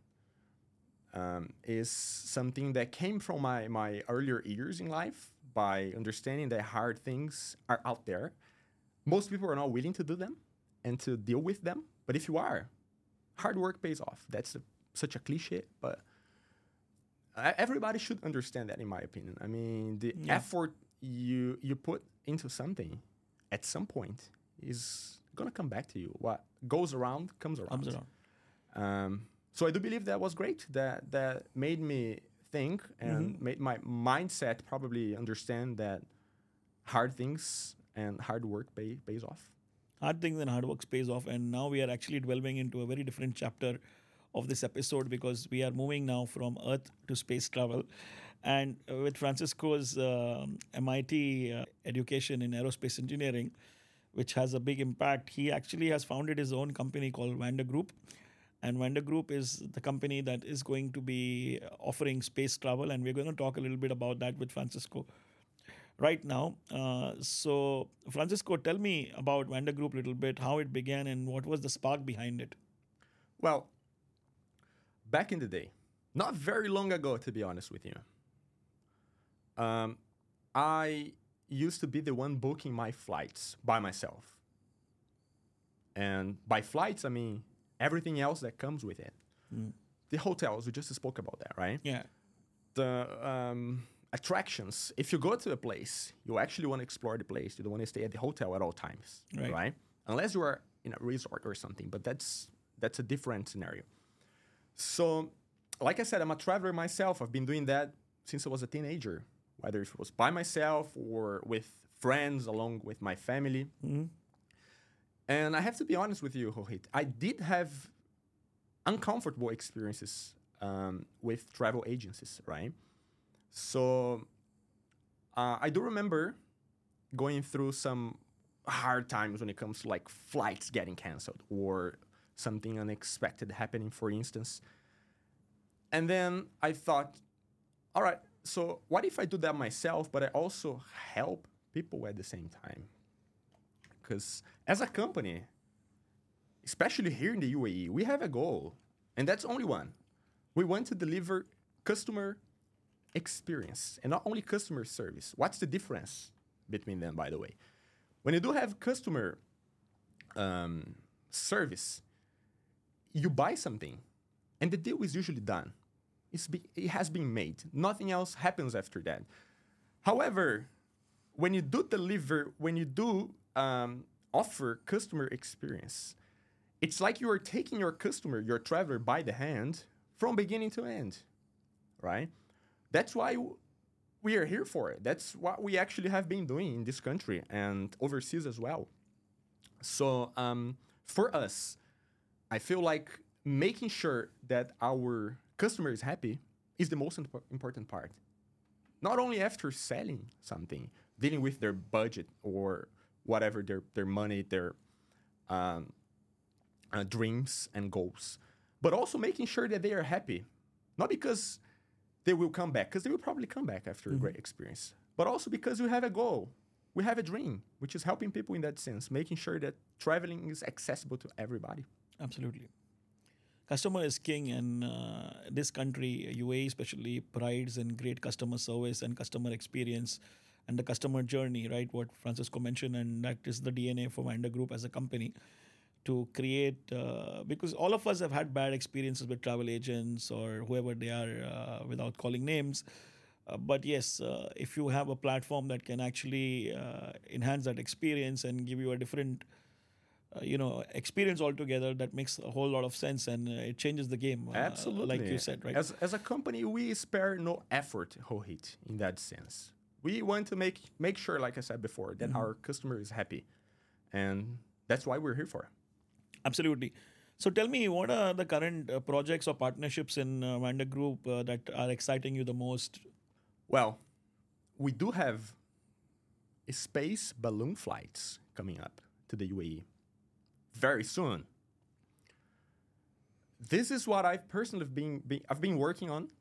is something that came from my earlier years in life by understanding that hard things are out there. Most people are not willing to do them and to deal with them. But if you are, hard work pays off. That's such a cliche, but everybody should understand that, in my opinion. I mean, the effort you put into something, at some point, is gonna come back to you. What goes around comes around. Comes around. So I do believe that was great. That made me think and made my mindset probably understand that hard things and hard work pays off. Hard things and hard work pays off. And now we are actually delving into a very different chapter of this episode because we are moving now from Earth to space travel. And with Francisco's MIT education in aerospace engineering, which has a big impact, he actually has founded his own company called Vander Group. And Vander Group is the company that is going to be offering space travel. And we're going to talk a little bit about that with Francisco right now. So, Francisco, tell me about Vander Group a little bit, how it began and what was the spark behind it? Well, back in the day, not very long ago, to be honest with you, I used to be the one booking my flights by myself. And by flights, I mean everything else that comes with it. The hotels, we just spoke about that, right? Yeah. The attractions. If you go to a place, you actually want to explore the place. You don't want to stay at the hotel at all times, right? Unless you are in a resort or something, but that's a different scenario. So, like I said, I'm a traveler myself. I've been doing that since I was a teenager, whether it was by myself or with friends, along with my family. And I have to be honest with you, Rohit, I did have uncomfortable experiences with travel agencies, right? So I do remember going through some hard times when it comes to like flights getting canceled or something unexpected happening, for instance. And then I thought, all right, so what if I do that myself, but I also help people at the same time? Because as a company, especially here in the UAE, we have a goal, and that's only one. We want to deliver customer experience and not only customer service. What's the difference between them, by the way? When you do have customer service, you buy something, and the deal is usually done. It has been made. Nothing else happens after that. However, when you do deliver, when you do offer customer experience, it's like you are taking your customer, your traveler, by the hand from beginning to end, right? That's why we are here for it. That's what we actually have been doing in this country and overseas as well. So for us, I feel like making sure that our customer is happy is the most important part. Not only after selling something, dealing with their budget or whatever, their money, their dreams and goals, but also making sure that they are happy. Not because they will come back, because they will probably come back after a great experience, but also because we have a goal. We have a dream, which is helping people in that sense, making sure that traveling is accessible to everybody. Absolutely. Customer is king, and this country, UAE especially, prides in great customer service and customer experience and the customer journey, right? What Francisco mentioned, and that is the DNA for Vander Group as a company to create, because all of us have had bad experiences with travel agents or whoever they are, without calling names. But yes, if you have a platform that can actually enhance that experience and give you a different experience altogether, that makes a whole lot of sense, and it changes the game. Absolutely. Like you said, right? As a company, we spare no effort, Rohit, in that sense. We want to make sure, like I said before, that our customer is happy. And that's why we're here for. Absolutely. So tell me, what are the current projects or partnerships in Vander Group that are exciting you the most? Well, we do have space balloon flights coming up to the UAE very soon. This is what I've personally I've been working on.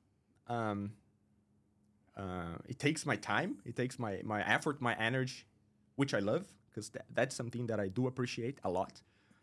It takes my time, it takes my effort, my energy, which I love, because that's something that I do appreciate a lot.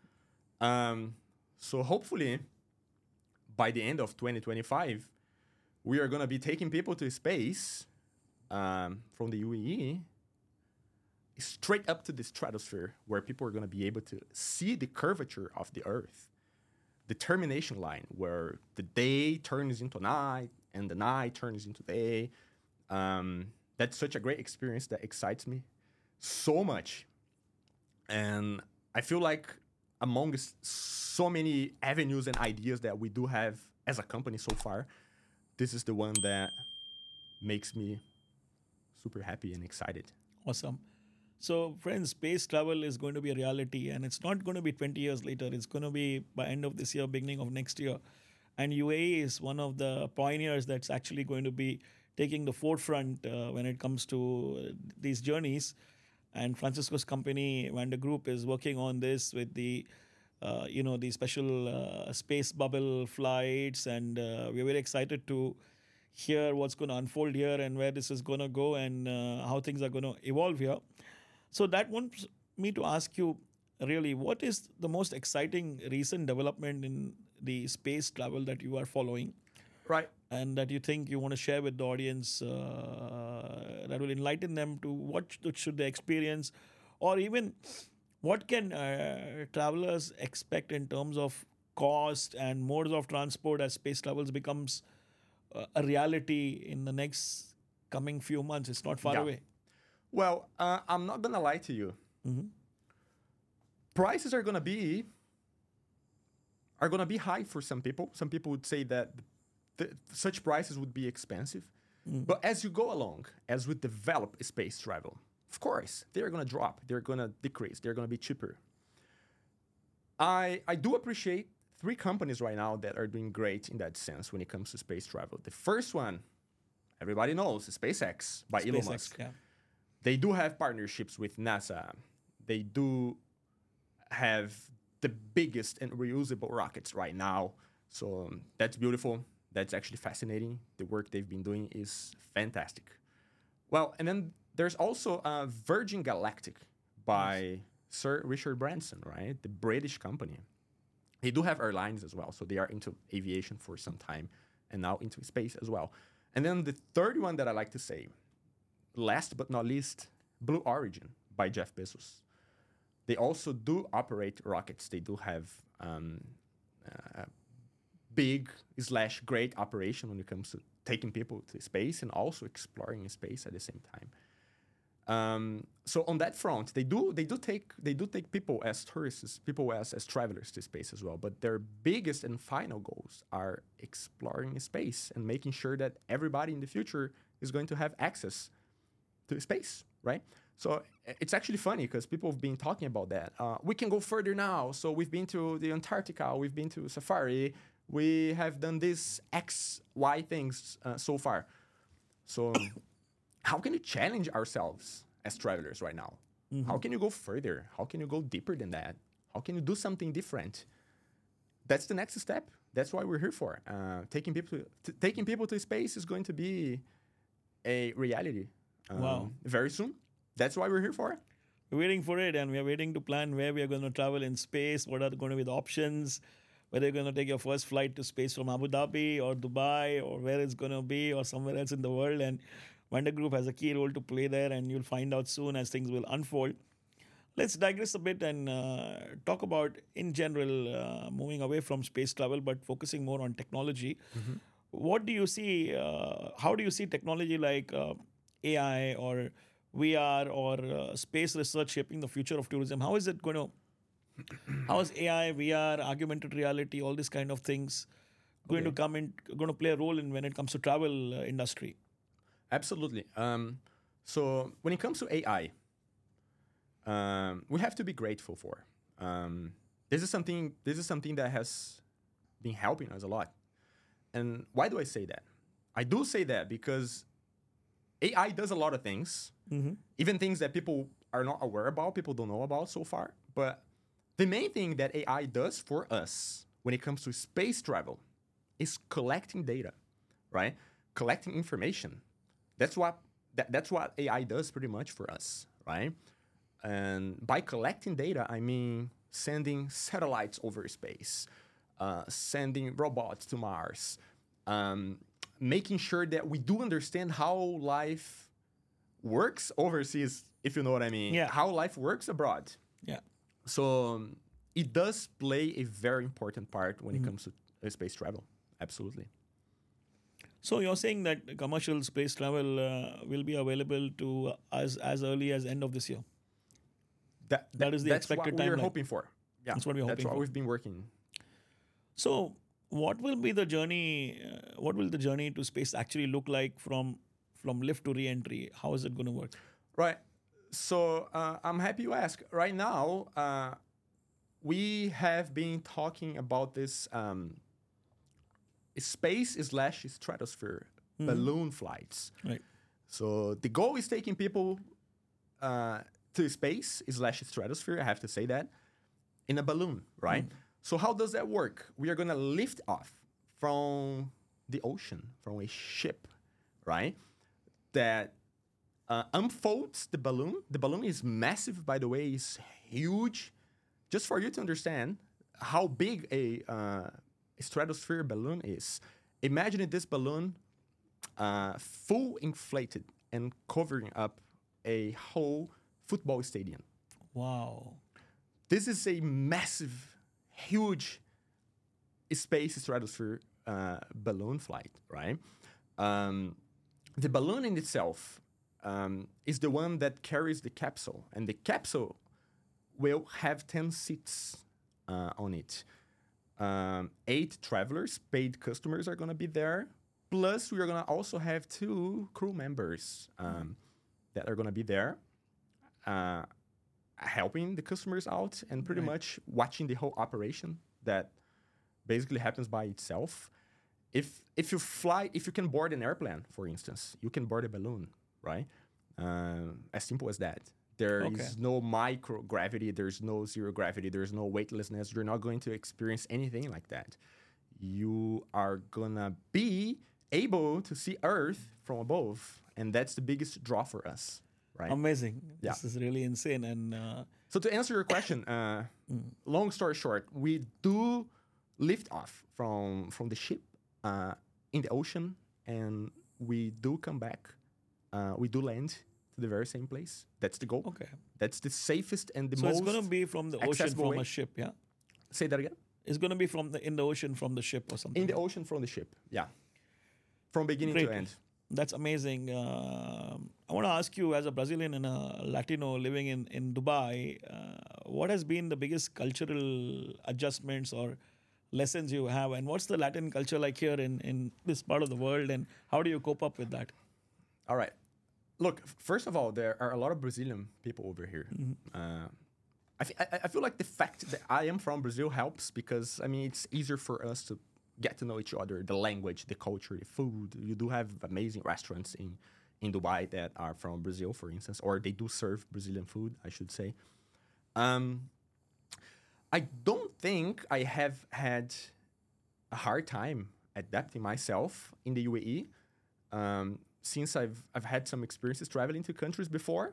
So hopefully, by the end of 2025, we are going to be taking people to space from the UAE straight up to the stratosphere, where people are going to be able to see the curvature of the Earth, the termination line, where the day turns into night and the night turns into day. that's such a great experience that excites me so much. And I feel like amongst so many avenues and ideas that we do have as a company so far, this is the one that makes me super happy and excited. Awesome. So, friends, space travel is going to be a reality, and it's not going to be 20 years later. It's going to be by end of this year, beginning of next year. And UAE is one of the pioneers that's actually going to be taking the forefront when it comes to these journeys. And Francisco's company, Wander Group, is working on this with the the special space bubble flights, and we're very excited to hear what's going to unfold here and where this is going to go and how things are going to evolve here. So that wants me to ask you, really, what is the most exciting recent development in the space travel that you are following Right. and that you think you want to share with the audience that will enlighten them to what should they experience, or even what can travelers expect in terms of cost and modes of transport as space travels becomes a reality in the next coming few months? It's not far Yeah. away. Well, I'm not gonna lie to you. Prices are gonna be high for some people. Some people would say that such prices would be expensive. But as you go along, as we develop space travel, of course, they're gonna drop. They're gonna decrease. They're gonna be cheaper. I do appreciate 3 companies right now that are doing great in that sense when it comes to space travel. The first one, everybody knows, is SpaceX by Elon SpaceX, Musk. yeah. They do have partnerships with NASA. They do have the biggest and reusable rockets right now. So that's beautiful. That's actually fascinating. The work they've been doing is fantastic. Well, and then there's also Virgin Galactic by Sir Richard Branson, right? The British company. They do have airlines as well. So they are into aviation for some time and now into space as well. And then the third one that I like to say, last but not least, Blue Origin by Jeff Bezos. They also do operate rockets. They do have big/great operation when it comes to taking people to space and also exploring space at the same time. So on that front, they do take people as tourists, people as travelers to space as well. But their biggest and final goals are exploring space and making sure that everybody in the future is going to have access to space, right? So it's actually funny because people have been talking about that. We can go further now. So we've been to the Antarctica, we've been to Safari, we have done these X, Y things so far. So how can you challenge ourselves as travelers right now? How can you go further? How can you go deeper than that? How can you do something different? That's the next step. That's what we're here for. Taking people to space is going to be a reality Wow. very soon. That's what we're here for. We're waiting for it, and we're waiting to plan where we are going to travel in space, what are going to be the options, whether you're going to take your first flight to space from Abu Dhabi or Dubai or where it's going to be or somewhere else in the world. And Wander Group has a key role to play there, and you'll find out soon as things will unfold. Let's digress a bit and talk about, in general, moving away from space travel, but focusing more on technology. What do you see? How do you see technology like AI or VR or space research shaping the future of tourism? How is it going to? How is AI, VR, augmented reality, all these kind of things going to come in? Going to play a role in when it comes to travel industry? Absolutely. So when it comes to AI, we have to be grateful for. This is something that has been helping us a lot. And why do I say that? I do say that because AI does a lot of things, even things that people are not aware about, people don't know about so far. But the main thing that AI does for us when it comes to space travel is collecting data, right? Collecting information. That's what AI does pretty much for us, right? And by collecting data, I mean sending satellites over space, sending robots to Mars, making sure that we do understand how life works overseas, if you know what I mean. Yeah. How life works abroad. Yeah. So it does play a very important part when it comes to space travel. Absolutely. So you're saying that commercial space travel will be available to us as early as end of this year. That is the that's expected what we're timeline. hoping for. Yeah, That's what we're That's hoping what for. we've been working. So what will be the journey? What will the journey to space actually look like from lift to re-entry? How is it going to work? Right. So I'm happy you asked. Right now, we have been talking about this space/stratosphere balloon flights. Right. So the goal is taking people to space/stratosphere, I have to say that, in a balloon, right? So how does that work? We are going to lift off from the ocean, from a ship, right? That unfolds the balloon. The balloon is massive, by the way, it's huge. Just for you to understand how big a stratosphere balloon is, imagine this balloon full inflated and covering up a whole football stadium. Wow. This is a massive, huge space stratosphere balloon flight, right? The balloon in itself is the one that carries the capsule, and the capsule will have 10 seats on it. 8 travelers, paid customers, are going to be there. Plus, we are going to also have 2 crew members that are going to be there helping the customers out and pretty much watching the whole operation that basically happens by itself. If you can board an airplane, for instance, you can board a balloon, right? As simple as that. There is no microgravity, there's no zero gravity, there's no weightlessness. You're not going to experience anything like that. You are gonna be able to see Earth from above, and that's the biggest draw for us, right? Amazing. Yeah. This is really insane. And So to answer your question, long story short, we do lift off from the ship in the ocean, and we do come back. We do land to the very same place. That's the goal. okay. That's the safest and the So most it's going to be from the ocean accessible from way. a ship, yeah? Say that again? It's going to be in the ocean from the ship or something. In the ocean from the ship, yeah. From beginning Great. to end. That's amazing. I want to ask you, as a Brazilian and a Latino living in Dubai, what has been the biggest cultural adjustments or lessons you have, and what's the Latin culture like here in this part of the world, and how do you cope up with that? All right. Look, first of all, there are a lot of Brazilian people over here. I feel like the fact that I am from Brazil helps because, I mean, it's easier for us to get to know each other, the language, the culture, the food. You do have amazing restaurants in Dubai that are from Brazil, for instance, or they do serve Brazilian food, I should say. I don't think I have had a hard time adapting myself in the UAE. Since I've had some experiences traveling to countries before.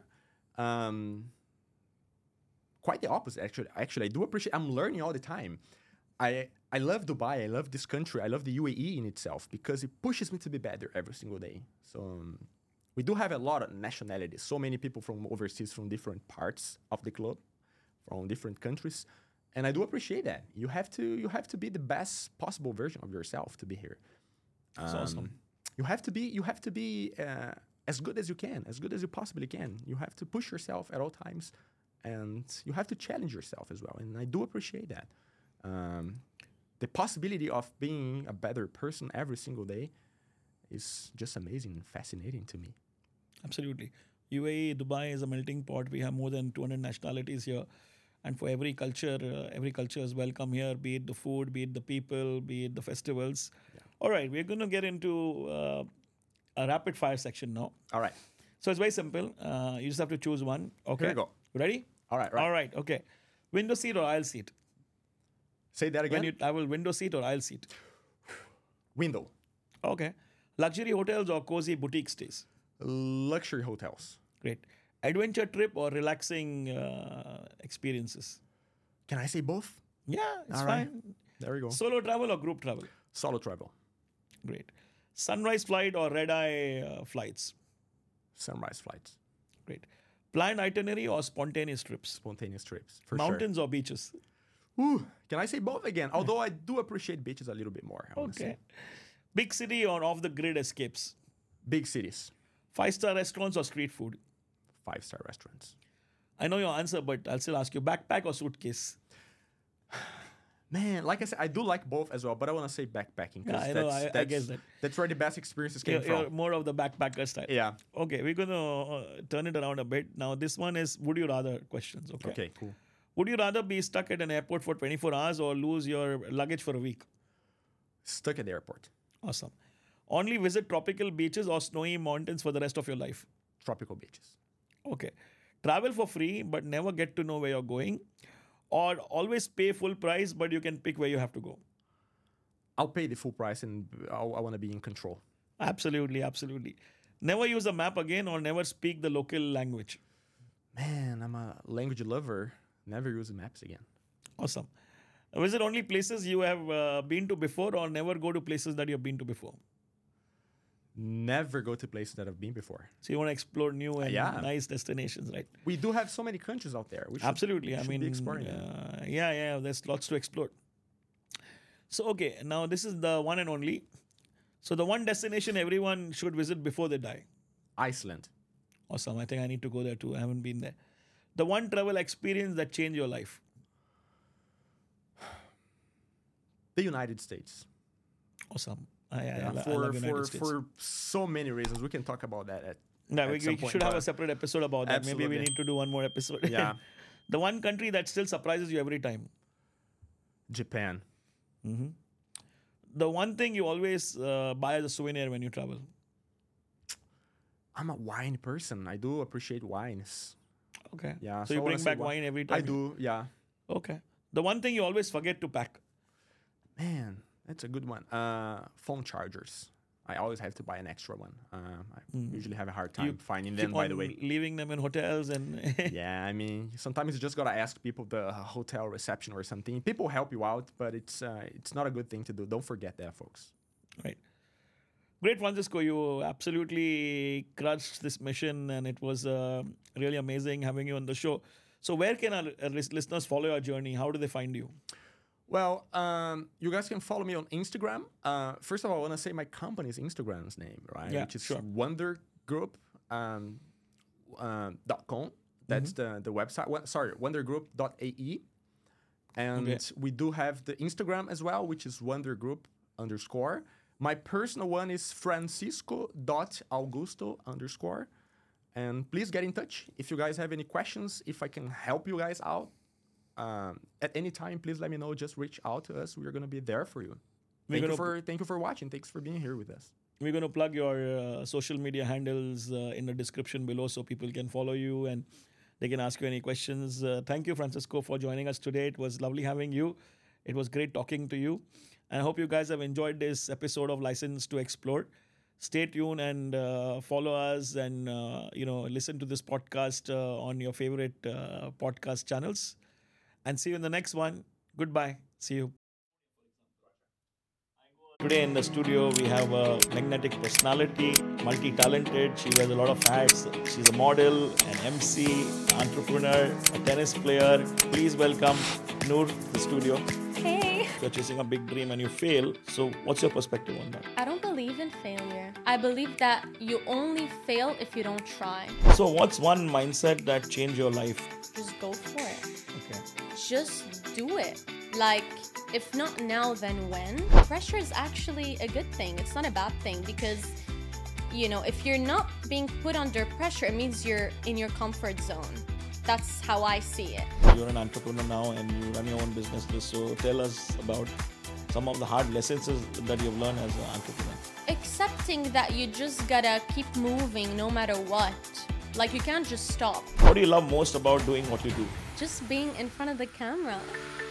Quite the opposite, actually. Actually, I do appreciate, I'm learning all the time. I love Dubai, I love this country, I love the UAE in itself because it pushes me to be better every single day. So we do have a lot of nationalities, so many people from overseas, from different parts of the globe, from different countries. And I do appreciate that. You have to be the best possible version of yourself to be here. That's awesome. You have to be as good as you can, as good as you possibly can. You have to push yourself at all times, and you have to challenge yourself as well. And I do appreciate that. The possibility of being a better person every single day is just amazing and fascinating to me. Absolutely. UAE, Dubai is a melting pot. We have more than 200 nationalities here. And for every culture is welcome here, be it the food, be it the people, be it the festivals. Yeah. All right, we're going to get into a rapid fire section now. All right. So it's very simple. You just have to choose one. Okay. Here we go. Ready? All right. All right. Okay. Window seat or aisle seat? Say that again. When you travel, window seat or aisle seat? Window. Okay. Luxury hotels or cozy boutique stays? Luxury hotels. Great. Adventure trip or relaxing experiences? Can I say both? Yeah, it's All fine. right. There we go. Solo travel or group travel? Solo travel. Great. Sunrise flight or red-eye flights? Sunrise flights. Great. Planned itinerary or spontaneous trips? Spontaneous trips. For Mountains or beaches? sure. Ooh, can I say both again? Although I do appreciate beaches a little bit more. I wanna Okay. say. Big city or off the grid escapes? Big cities, 5-star restaurants or street food? 5-star restaurants. I know your answer, but I'll still ask you, backpack or suitcase? Man, like I said, I do like both as well, but I want to say backpacking. 'Cause Yeah, I know, I guess that. That's where the best experiences came You're from. more of the backpacker style. Yeah. Okay, we're going to turn it around a bit. Now, this one is would you rather questions. Okay, cool. Would you rather be stuck at an airport for 24 hours or lose your luggage for a week? Stuck at the airport. Awesome. Only visit tropical beaches or snowy mountains for the rest of your life? Tropical beaches. Okay. Travel for free but never get to know where you're going? Or always pay full price but you can pick where you have to go? I'll pay the full price and I want to be in control. Absolutely, absolutely. Never use a map again or never speak the local language? Man, I'm a language lover. Never use maps again. Awesome. Visit only places you have been to before or never go to places that you've been to before? Never go to places that I've been before. So you want to explore new and Yeah. nice destinations, right? We do have so many countries out there. We should, Absolutely. I should mean, be exploring them. yeah, there's lots to explore. So, okay, now this is the one and only. So, the one destination everyone should visit before they die. Iceland. Awesome. I think I need to go there too. I haven't been there. The one travel experience that changed your life. The United States. Awesome. Yeah, I love United States. for so many reasons. We can talk about that Yeah, at we some point, should have but- a separate episode about that. Maybe we Absolutely. need to do one more episode. Yeah. The one country that still surprises you every time. Japan. The one thing you always buy as a souvenir when you travel. I'm a wine person. I do appreciate wines. Okay. Yeah. So you I wanna bring say back wine every time? I do, yeah. Okay. The one thing you always forget to pack. Man, that's a good one. Phone chargers. I always have to buy an extra one. I usually have a hard time finding them, Keep by on the way. leaving them in hotels and Yeah, I mean, sometimes you just gotta ask people the hotel reception or something. People help you out, but it's not a good thing to do. Don't forget that, folks. Right. Great, Francisco. You absolutely crushed this mission, and it was really amazing having you on the show. So, where can our listeners follow your journey? How do they find you? Well, you guys can follow me on Instagram. First of all, I want to say my company's Instagram's name, right? Yeah, Which is sure. WonderGroup .com. That's the website. WonderGroup.ae. And Okay. we do have the Instagram as well, which is WonderGroup_. My personal one is Francisco.augusto_. And please get in touch if you guys have any questions, if I can help you guys out. At any time, please let me know. Just reach out to us. We're going to be there for you. Thank you for watching. Thanks for being here with us. We're going to plug your social media handles in the description below so people can follow you and they can ask you any questions. Thank you, Francisco, for joining us today. It was lovely having you. It was great talking to you. And I hope you guys have enjoyed this episode of License to Explore. Stay tuned and follow us and listen to this podcast on your favorite podcast channels. And see you in the next one. Goodbye. See you. Today in the studio, we have a magnetic personality, multi-talented. She wears a lot of hats. She's a model, an MC, entrepreneur, a tennis player. Please welcome Noor to the studio. Hey! You're chasing a big dream and you fail. So what's your perspective on that? I don't believe in failure. I believe that you only fail if you don't try. So what's one mindset that changed your life? Just go for it. Okay. Just do it. Like, if not now, then when? Pressure is actually a good thing. It's not a bad thing because, if you're not being put under pressure, it means you're in your comfort zone. That's how I see it. You're an entrepreneur now and you run your own businesses. So tell us about some of the hard lessons that you've learned as an entrepreneur. Accepting that you just gotta keep moving no matter what. Like, you can't just stop. What do you love most about doing what you do? Just being in front of the camera.